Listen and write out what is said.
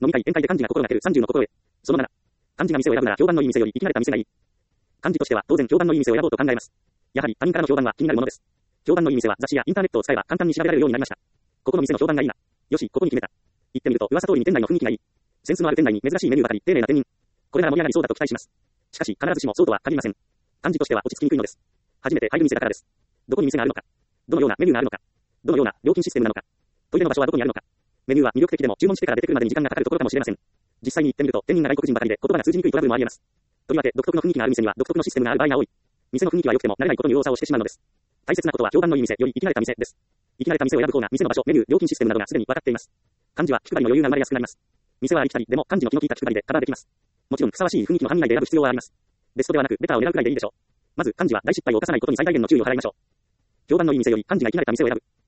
飲み会、宴会で幹事が心がける30の心得。その7。幹事が店を選ぶなら評判のいい店より生き慣れた店がいい。幹事としては当然評判のいい店を選ぼうと考えます。やはり他人からの評判は気になるものです。評判のいい店は雑誌やインターネットを使えば簡単に調べられるようになりました。ここの店の評判がいいな。よし、ここに決めた。行ってみると噂通りに店内の雰囲気がいい。センスのある店内に珍しいメニューばかり、丁寧な店員。これなら盛り上がりそうだと期待します。しかし必ずしもそうとは限りません。幹事としては落ち着きにくいのです。初めて入る店だからです。どこに店があるのか。どのようなメニューがあるのか。どのような料金システムなのか。トイレの場所はどこにあるのか。メニューは魅力的でも注文してから出てくるまでに時間がかかるところかもしれません。実際に行ってみると店員が外国人ばかりで言葉が通じにくいトラブルもあり得ます。とりわけ独特の雰囲気がある店には独特のシステムがある場合が多い。店の雰囲気は良くても慣れないことに右往左往してしまうのです。大切なことは評判のいい店より生き慣れた店です。生き慣れた店を選ぶ方が店の場所、メニュー、料金システムなどがすでに分かっています。幹事は気配りの余裕が生まれやすくなります。店はありきたりでも幹事の気の利いた気配りでカバーできます。もちろんふさわしい雰囲気の範囲内で選ぶ必要はあります。ベストではなくベターを狙うくらいでいいでしょう。まず幹事は大失敗を犯さないことに最大限の注意を払いましょう。評判のいい店より幹事が生き慣れた店を選ぶ。